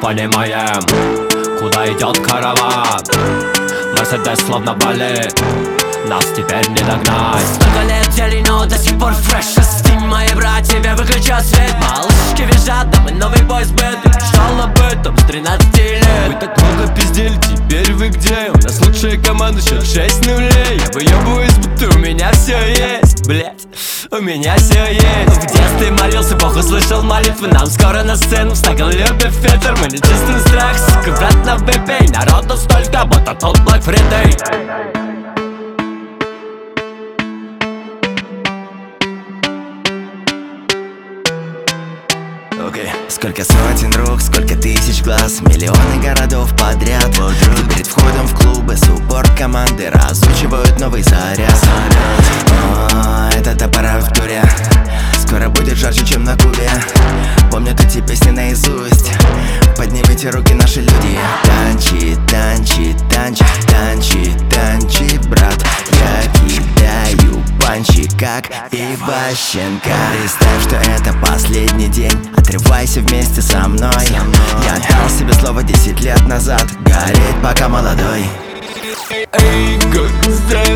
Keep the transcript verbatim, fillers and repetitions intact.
понимаем, куда идет караван. Мерседес словно болит, нас теперь не догнать. Столько лет дели, но до сих пор фреш. Шести мои братья, выключат свет. Малышки визжат, да мы новый бойс бэнд. Мечтал об этом с тринадцати лет. Вы так много пиздели, теперь вы где? У нас лучшая команда, счет шесть нулей. Я выебываюсь, будто у меня все есть. Блять, у меня все есть. В детстве молился, Бог услышал молитвы. Нам скоро на сцену, в стакан любит ветер. Мы не чувствуем страх, сука, брат, на выпей. Народу столько, будто тот Black Friday. Okay. Сколько сотен рук, сколько тысяч глаз, миллионы городов подряд. Тут перед входом в клубы суппорт команды разучивают новый заряд. О, это топора в туре, скоро будет жарче, чем на Кубе. Помнят эти песни наизусть. Поднимите руки, наши люди. Танчи, танчи, танчи, танчи, танчи, брат. Я кидаю панчи, как Иващенко. Представь, что это последний день, отрывайся вместе со мной. Я дал себе слово десять лет назад, гореть пока молодой. Эй, как